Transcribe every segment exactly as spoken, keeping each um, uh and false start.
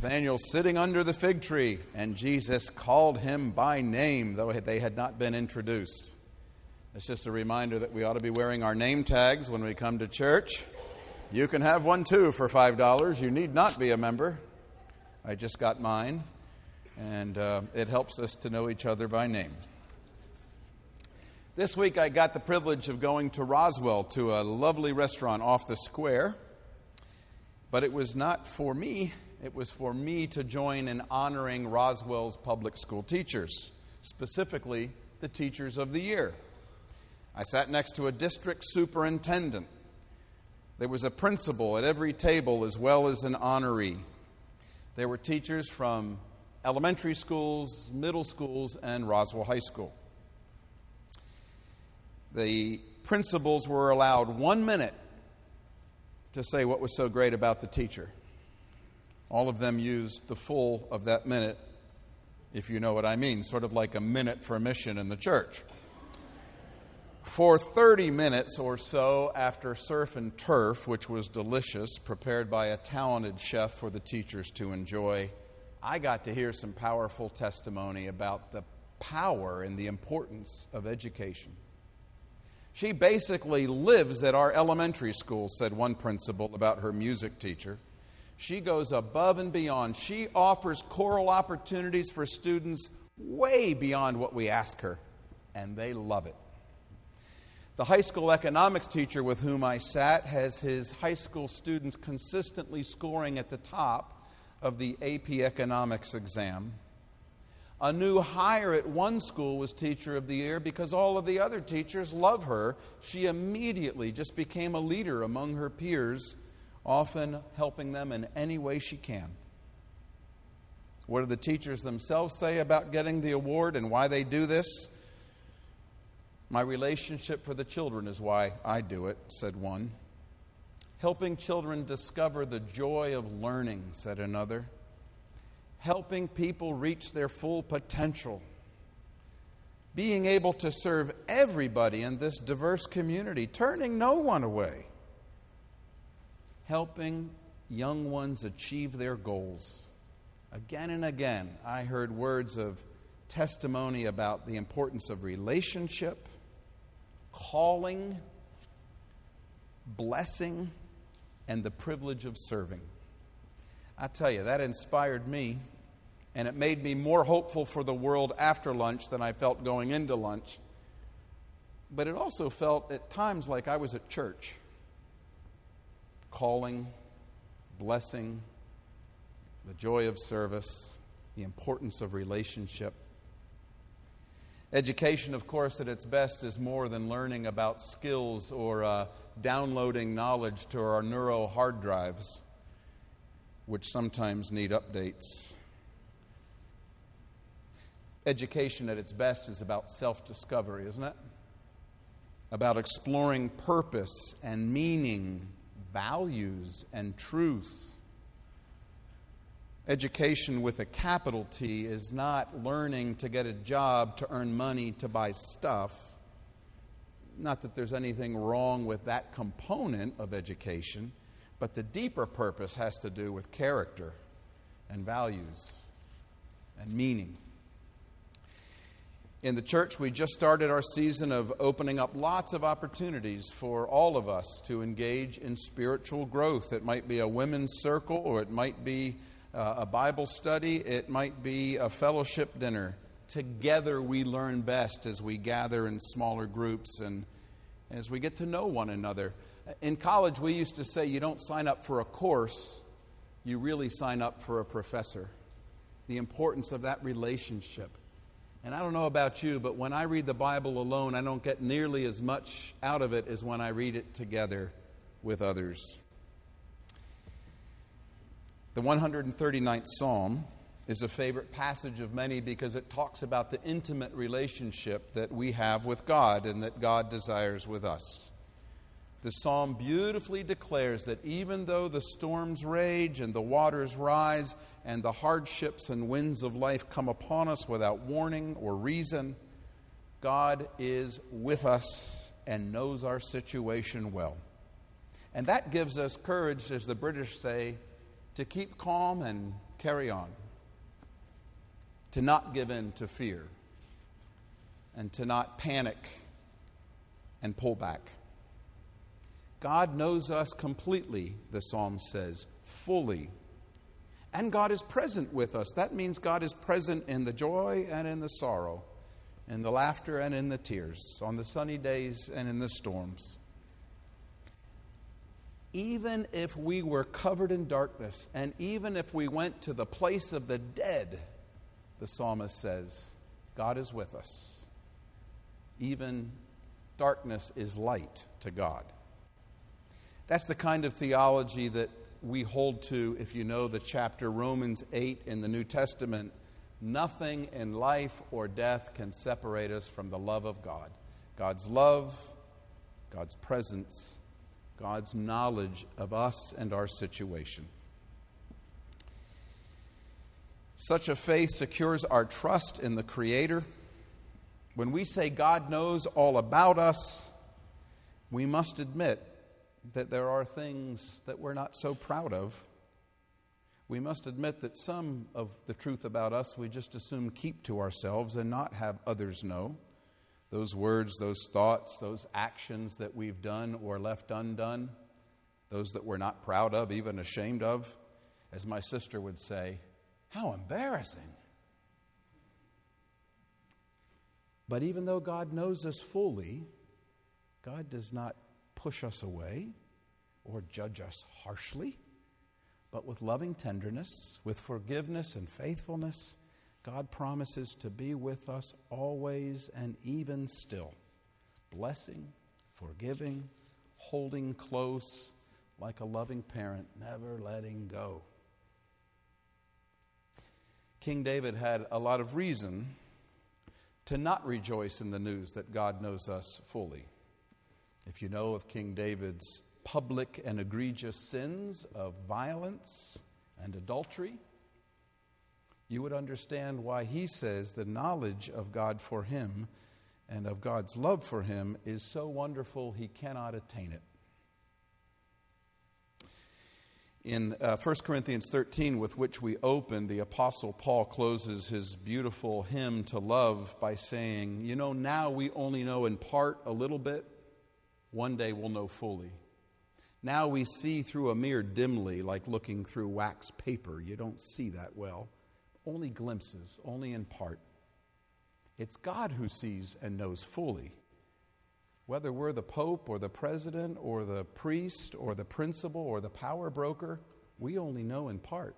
Nathanael sitting under the fig tree, and Jesus called him by name, though they had not been introduced. It's just a reminder that we ought to be wearing our name tags when we come to church. You can have one too for five dollars. You need not be a member. I just got mine, and uh, it helps us to know each other by name. This week I got the privilege of going to Roswell to a lovely restaurant off the square, but it was not for me. It was for me to join in honoring Roswell's public school teachers, specifically the Teachers of the Year. I sat next to a district superintendent. There was a principal at every table as well as an honoree. There were teachers from elementary schools, middle schools, and Roswell High School. The principals were allowed one minute to say what was so great about the teacher. All of them used the full of that minute, if you know what I mean, sort of like a minute for mission in the church. For thirty minutes or so after surf and turf, which was delicious, prepared by a talented chef for the teachers to enjoy, I got to hear some powerful testimony about the power and the importance of education. She basically lives at our elementary school, said one principal about her music teacher. She goes above and beyond. She offers choral opportunities for students way beyond what we ask her, and they love it. The high school economics teacher with whom I sat has his high school students consistently scoring at the top of the A P Economics exam. A new hire at one school was Teacher of the Year because all of the other teachers love her. She immediately just became a leader among her peers, often helping them in any way she can. What do the teachers themselves say about getting the award and why they do this? My relationship for the children is why I do it, said one. Helping children discover the joy of learning, said another. Helping people reach their full potential. Being able to serve everybody in this diverse community, turning no one away. Helping young ones achieve their goals. Again and again, I heard words of testimony about the importance of relationship, calling, blessing, and the privilege of serving. I tell you, that inspired me, and it made me more hopeful for the world after lunch than I felt going into lunch. But it also felt at times like I was at church. Calling, blessing, the joy of service, the importance of relationship. Education, of course, at its best is more than learning about skills or uh, downloading knowledge to our neuro hard drives, which sometimes need updates. Education at its best is about self-discovery, isn't it? About exploring purpose and meaning, values and truth. Education with a capital T is not learning to get a job to earn money to buy stuff. Not that there's anything wrong with that component of education, but the deeper purpose has to do with character and values and meaning. In the church, we just started our season of opening up lots of opportunities for all of us to engage in spiritual growth. It might be a women's circle, or it might be uh, a Bible study. It might be a fellowship dinner. Together we learn best as we gather in smaller groups and as we get to know one another. In college, we used to say you don't sign up for a course, you really sign up for a professor. The importance of that relationship. And I don't know about you, but when I read the Bible alone, I don't get nearly as much out of it as when I read it together with others. The one hundred thirty-ninth Psalm is a favorite passage of many because it talks about the intimate relationship that we have with God and that God desires with us. The psalm beautifully declares that even though the storms rage and the waters rise and the hardships and winds of life come upon us without warning or reason, God is with us and knows our situation well. And that gives us courage, as the British say, to keep calm and carry on, to not give in to fear, and to not panic and pull back. God knows us completely, the psalm says, fully. And God is present with us. That means God is present in the joy and in the sorrow, in the laughter and in the tears, on the sunny days and in the storms. Even if we were covered in darkness, and even if we went to the place of the dead, the psalmist says, God is with us. Even darkness is light to God. That's the kind of theology that we hold to if you know the chapter Romans eight in the New Testament. Nothing in life or death can separate us from the love of God. God's love, God's presence, God's knowledge of us and our situation. Such a faith secures our trust in the Creator. When we say God knows all about us, we must admit that there are things that we're not so proud of. We must admit that some of the truth about us we just assume keep to ourselves and not have others know. Those words, those thoughts, those actions that we've done or left undone, those that we're not proud of, even ashamed of. As my sister would say, how embarrassing. But even though God knows us fully, God does not push us away or judge us harshly, but with loving tenderness, with forgiveness and faithfulness, God promises to be with us always and even still, blessing, forgiving, holding close, like a loving parent, never letting go. King David had a lot of reason to not rejoice in the news that God knows us fully. If you know of King David's public and egregious sins of violence and adultery, you would understand why he says the knowledge of God for him and of God's love for him is so wonderful he cannot attain it. In uh, First Corinthians thirteen, with which we open, the Apostle Paul closes his beautiful hymn to love by saying, you know, now we only know in part a little bit. One day we'll know fully. Now we see through a mirror dimly, like looking through wax paper. You don't see that well. Only glimpses, only in part. It's God who sees and knows fully. Whether we're the Pope or the President or the priest or the principal or the power broker, we only know in part.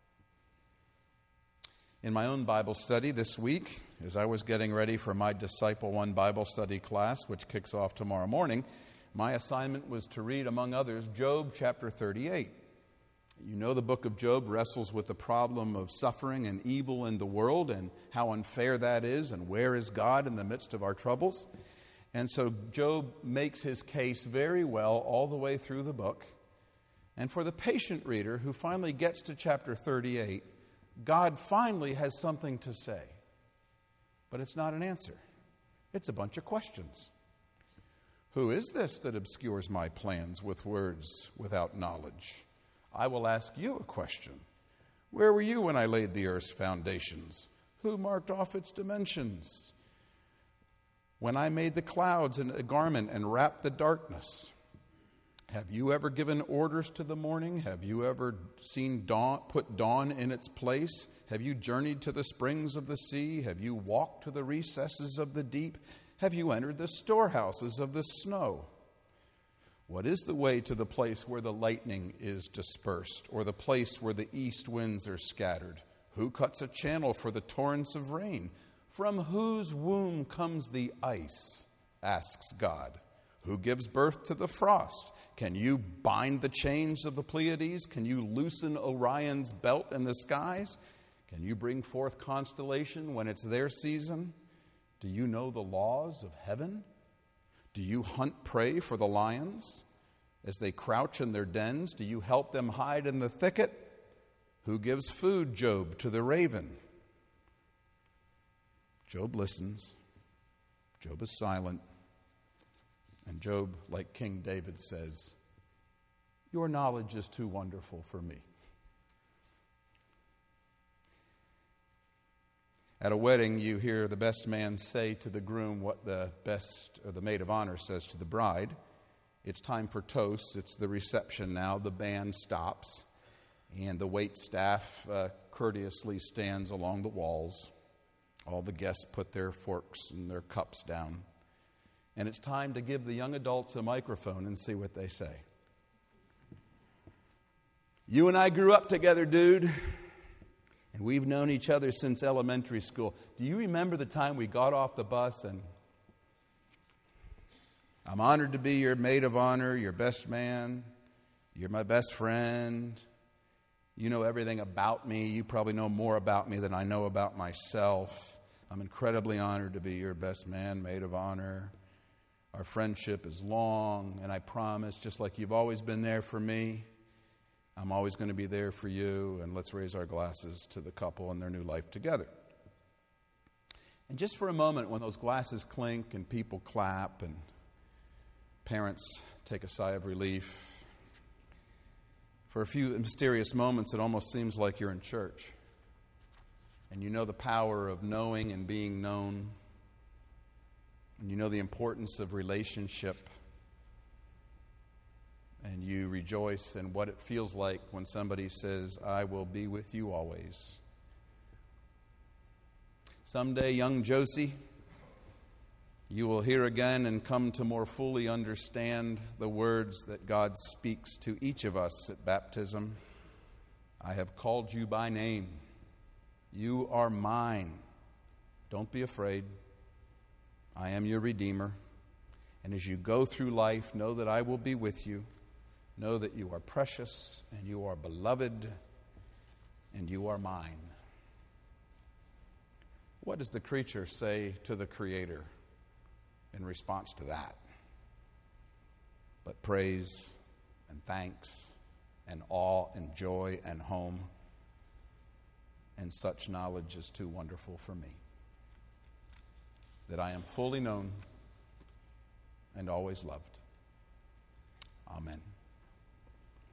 In my own Bible study this week, as I was getting ready for my Disciple One Bible study class, which kicks off tomorrow morning, my assignment was to read, among others, Job chapter thirty-eight. You know the book of Job wrestles with the problem of suffering and evil in the world and how unfair that is and where is God in the midst of our troubles. And so Job makes his case very well all the way through the book. And for the patient reader who finally gets to chapter thirty-eight, God finally has something to say. But it's not an answer. It's a bunch of questions. Who is this that obscures my plans with words without knowledge? I will ask you a question. Where were you when I laid the earth's foundations? Who marked off its dimensions? When I made the clouds in a garment and wrapped the darkness? Have you ever given orders to the morning? Have you ever seen dawn, put dawn in its place? Have you journeyed to the springs of the sea? Have you walked to the recesses of the deep? Have you entered the storehouses of the snow? What is the way to the place where the lightning is dispersed, or the place where the east winds are scattered? Who cuts a channel for the torrents of rain? From whose womb comes the ice? Asks God. Who gives birth to the frost? Can you bind the chains of the Pleiades? Can you loosen Orion's belt in the skies? Can you bring forth constellation when it's their season? Do you know the laws of heaven? Do you hunt prey for the lions? As they crouch in their dens, do you help them hide in the thicket? Who gives food, Job, to the raven? Job listens. Job is silent. And Job, like King David, says, your knowledge is too wonderful for me. At a wedding, you hear the best man say to the groom what the best or the maid of honor says to the bride. It's time for toasts. It's the reception now. The band stops, and the wait staff uh, courteously stands along the walls. All the guests put their forks and their cups down. And it's time to give the young adults a microphone and see what they say. You and I grew up together, dude. And we've known each other since elementary school. Do you remember the time we got off the bus and I'm honored to be your maid of honor, your best man. You're my best friend. You know everything about me. You probably know more about me than I know about myself. I'm incredibly honored to be your best man, maid of honor. Our friendship is long, and I promise, just like you've always been there for me, I'm always going to be there for you, and let's raise our glasses to the couple and their new life together. And just for a moment, when those glasses clink and people clap and parents take a sigh of relief, for a few mysterious moments, it almost seems like you're in church. And you know the power of knowing and being known. And you know the importance of relationship. And you rejoice in what it feels like when somebody says, I will be with you always. Someday, young Josie, you will hear again and come to more fully understand the words that God speaks to each of us at baptism. I have called you by name. You are mine. Don't be afraid. I am your Redeemer. And as you go through life, know that I will be with you. Know that you are precious and you are beloved and you are mine. What does the creature say to the Creator in response to that? But praise and thanks and awe and joy and home. And such knowledge is too wonderful for me, that I am fully known and always loved. Amen.